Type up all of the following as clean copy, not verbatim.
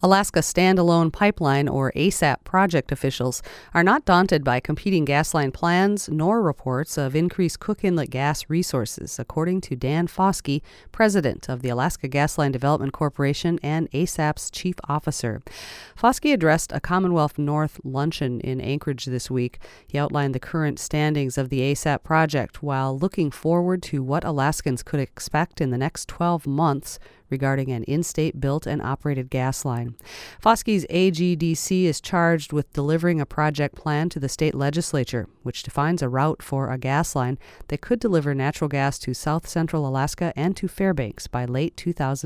Alaska Standalone Pipeline, or ASAP project officials, are not daunted by competing gasline plans nor reports of increased Cook Inlet gas resources, according to Dan Foskey, president of the Alaska Gasline Development Corporation and ASAP's chief officer. Foskey addressed a Commonwealth North luncheon in Anchorage this week. He outlined the current standings of the ASAP project while looking forward to what Alaskans could expect in the next 12 months regarding an in-state built and operated gas line. Foskey's AGDC is charged with delivering a project plan to the state legislature, which defines a route for a gas line that could deliver natural gas to South Central Alaska and to Fairbanks by late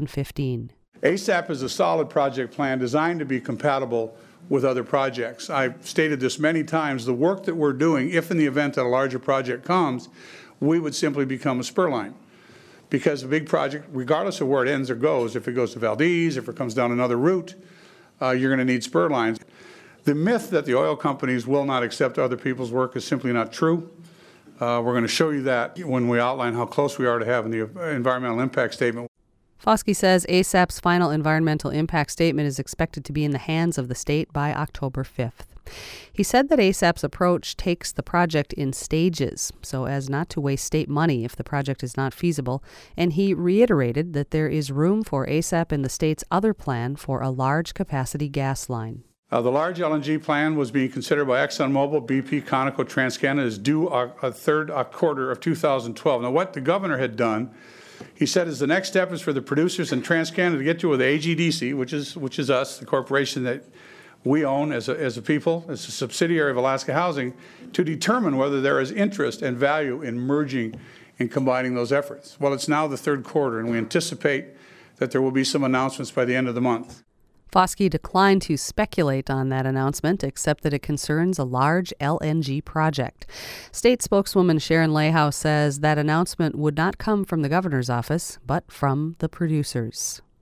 2015. ASAP is a solid project plan designed to be compatible with other projects. I've stated this many times. The work that we're doing, if in the event that a larger project comes, we would simply become a spur line. Because a big project, regardless of where it ends or goes, if it goes to Valdez, if it comes down another route, you're going to need spur lines. The myth that the oil companies will not accept other people's work is simply not true. We're going to show you that when we outline how close we are to having the environmental impact statement. Foskey says ASAP's final environmental impact statement is expected to be in the hands of the state by October 5th. He said that ASAP's approach takes the project in stages so as not to waste state money if the project is not feasible, and he reiterated that there is room for ASAP in the state's other plan for a large capacity gas line. The large LNG plan was being considered by ExxonMobil, BP, Conoco, TransCanada is due a third quarter of 2012. Now, what the governor had done, he said, is the next step is for the producers in TransCanada to get to with the AGDC, which is us, the corporation that we own as a people, as a subsidiary of Alaska Housing, to determine whether there is interest and value in merging and combining those efforts. Well, it's now the third quarter, and we anticipate that there will be some announcements by the end of the month. Foskey declined to speculate on that announcement, except that it concerns a large LNG project. State spokeswoman Sharon Layhouse says that announcement would not come from the governor's office, but from the producers.